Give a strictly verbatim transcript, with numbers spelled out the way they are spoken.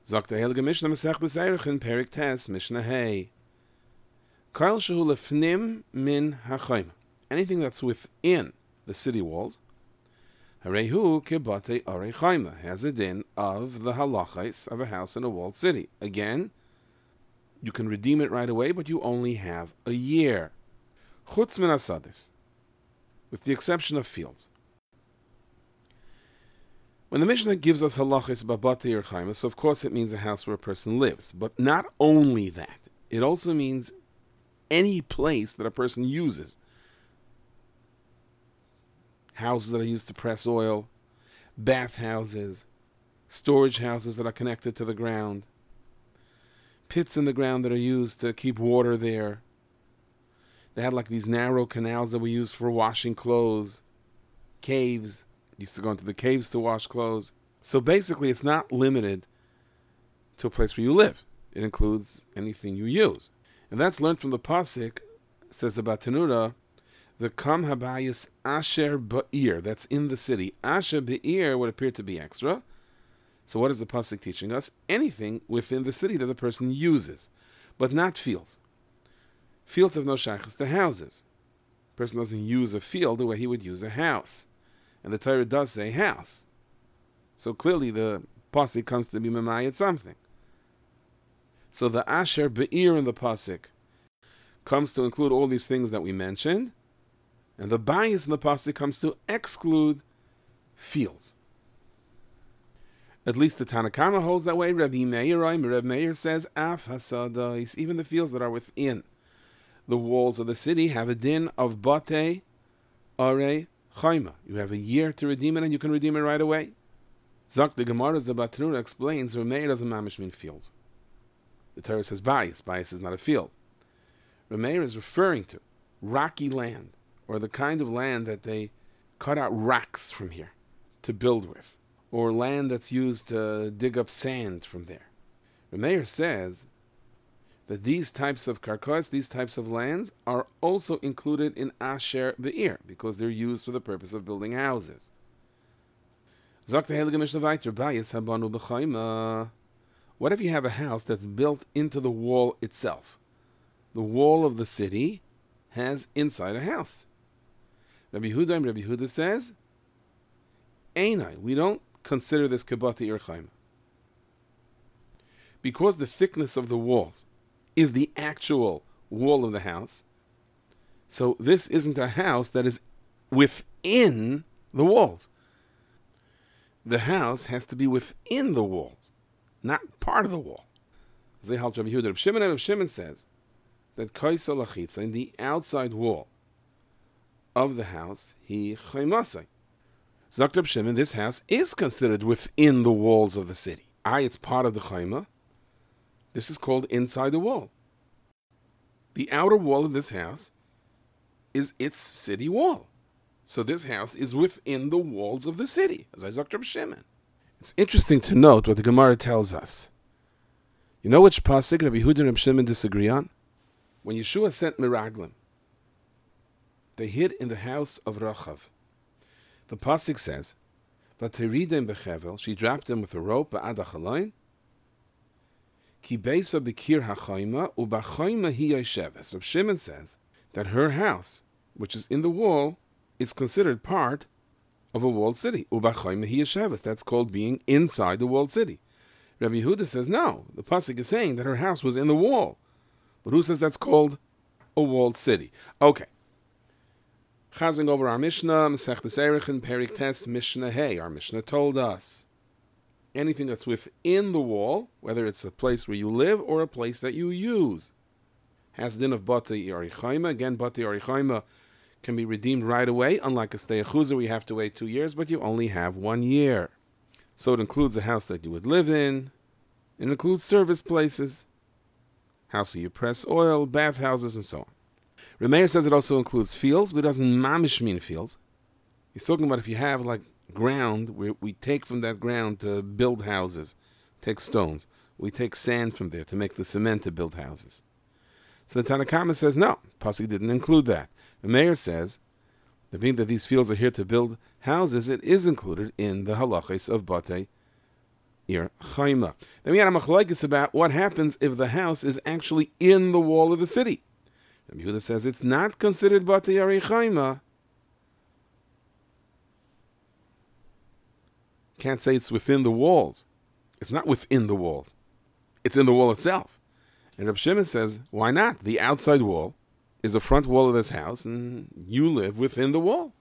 Sagt der Heilige Mishnah Masechtas Erechin, Perik Tes, Mishnah Hey. Kol shehu lefnim min hachayma. Anything that's within the city walls, Harehu kibate arei chayma, has a din of the halachais of a house in a walled city. Again, you can redeem it right away, but you only have a year. Chutz min asadis, with the exception of fields. When the Mishnah gives us halachis babate or chayma, so of course it means a house where a person lives. But not only that, it also means any place that a person uses. Houses that are used to press oil, bath houses, storage houses that are connected to the ground, pits in the ground that are used to keep water there. They had like these narrow canals that were used for washing clothes, caves. Used to go into the caves to wash clothes. So basically, it's not limited to a place where you live. It includes anything you use. And that's learned from the Pasuk, says the Batanura, the Kam Habayis Asher Ba'ir, that's in the city. Asher Ba'ir would appear to be extra. So what is the Pasuk teaching us? Anything within the city that the person uses, but not fields. Fields have no shaykhs to houses. A person doesn't use a field the way he would use a house. And the Torah does say house. So clearly the Pasuk comes to be memayet something. So the Asher Be'ir in the Pasuk comes to include all these things that we mentioned. And the bias in the Pasuk comes to exclude fields. At least the Tanakama holds that way. Rabbi Meir, Rabbi Meir says, Af hasadais, even the fields that are within the walls of the city have a din of bate arei chayma. You have a year to redeem it, and you can redeem it right away. Zak the Gemara, as the Batrura explains, Rabbi Meir doesn't mamish mean fields. The Torah says bias. Bias is not a field. Rabbi Meir is referring to rocky land, or the kind of land that they cut out rocks from here to build with, or land that's used to dig up sand from there. Rabbi Meir says that these types of karkos, these types of lands, are also included in Asher Be'ir, because they're used for the purpose of building houses. What if you have a house that's built into the wall itself? The wall of the city has inside a house. Rabbi Yehuda, Rabbi Yehuda says, Einai, we don't consider this kibati ir chayma, because the thickness of the walls is the actual wall of the house. So this isn't a house that is within the walls. The house has to be within the walls, not part of the wall. Zehal Rabbi Yehuda. Rabbi Shimon, Rabbi Shimon says that kaisel achitza, in the outside wall of the house, he chaymasai. Zakt Rabbi Shimon, this house is considered within the walls of the city. I, it's part of the chayma. This is called inside the wall. The outer wall of this house is its city wall. So this house is within the walls of the city, as Isaac Rabbi Shimon. It's interesting to note what the Gemara tells us. You know which pasuk Rabbi Yehuda and Rabbi Shimon disagree on? When Yeshua sent Miraglim, they hid in the house of Rachav. The pasuk says, "Vateridem bechevel," she dropped them with a rope ba'ad hachaloin. Ki beisa b'kir hachayma u'b'chayma hi yosheves. So Shimon says that her house, which is in the wall, is considered part of a walled city. U'b'chayma hi yosheves. That's called being inside the walled city. Rabbi Yehuda says no. The pasuk is saying that her house was in the wall, but who says that's called a walled city? Okay. Chazing over our Mishnah, Masechtas Erechin, Perik Tes, Mishnah Hey. Our Mishnah told us anything that's within the wall, whether it's a place where you live or a place that you use, has din of Bati Yarichayma. Again, Bati Yarichayma can be redeemed right away, unlike a Stei Achuzah where you have to wait two years, but you only have one year. So it includes a house that you would live in. It includes service places, house where you press oil, bath houses, and so on. Remeir says it also includes fields, but it doesn't mamish mean fields. He's talking about if you have like ground where we take from that ground to build houses, take stones. We take sand from there to make the cement to build houses. So the Tanakama says no, Pasuk didn't include that. Remeir says that being that these fields are here to build houses, it is included in the halachas of Bate Ir Chaima. Then we had a machlokes about what happens if the house is actually in the wall of the city. Rabbi Yehuda says it's not considered Batei Ir Chaima. Can't say it's within the walls. It's not within the walls. It's in the wall itself. And Rabbi Shimon says, why not? The outside wall is the front wall of this house, and you live within the wall.